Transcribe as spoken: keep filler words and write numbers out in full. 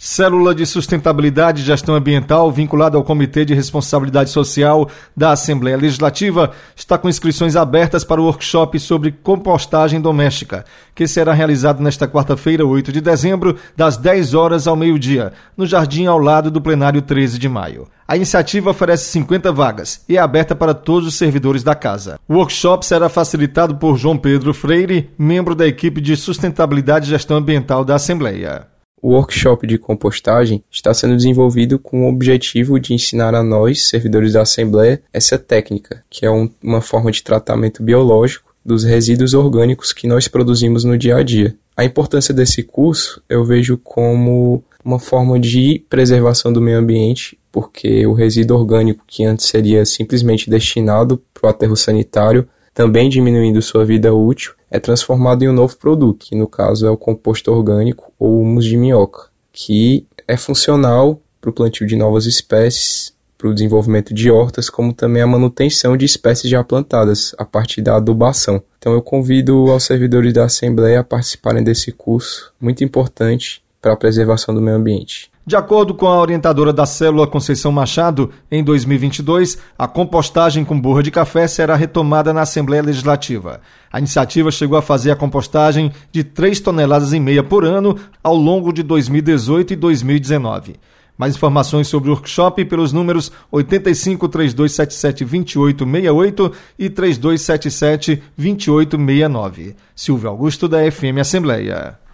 Célula de Sustentabilidade e Gestão Ambiental, vinculada ao Comitê de Responsabilidade Social da Assembleia Legislativa, está com inscrições abertas para o workshop sobre compostagem doméstica, que será realizado nesta quarta-feira, oito de dezembro, das dez horas ao meio-dia, no jardim ao lado do plenário treze de maio. A iniciativa oferece cinquenta vagas e é aberta para todos os servidores da casa. O workshop será facilitado por João Pedro Freire, membro da equipe de Sustentabilidade e Gestão Ambiental da Assembleia. O workshop de compostagem está sendo desenvolvido com o objetivo de ensinar a nós, servidores da Assembleia, essa técnica, que é um, uma forma de tratamento biológico dos resíduos orgânicos que nós produzimos no dia a dia. A importância desse curso eu vejo como uma forma de preservação do meio ambiente, porque o resíduo orgânico, que antes seria simplesmente destinado para o aterro sanitário, também diminuindo sua vida útil, é transformado em um novo produto, que no caso é o composto orgânico ou humus de minhoca, que é funcional para o plantio de novas espécies, para o desenvolvimento de hortas, como também a manutenção de espécies já plantadas, a partir da adubação. Então eu convido aos servidores da Assembleia a participarem desse curso, muito importante para a preservação do meio ambiente. De acordo com a orientadora da Célula Conceição Machado, em dois mil e vinte e dois, a compostagem com borra de café será retomada na Assembleia Legislativa. A iniciativa chegou a fazer a compostagem de três toneladas e meia por ano ao longo de dois mil e dezoito e dois mil e dezenove. Mais informações sobre o workshop pelos números oito cinco, três dois sete sete, dois oito seis oito e três dois sete sete, dois oito seis nove. Silvio Augusto, da F M Assembleia.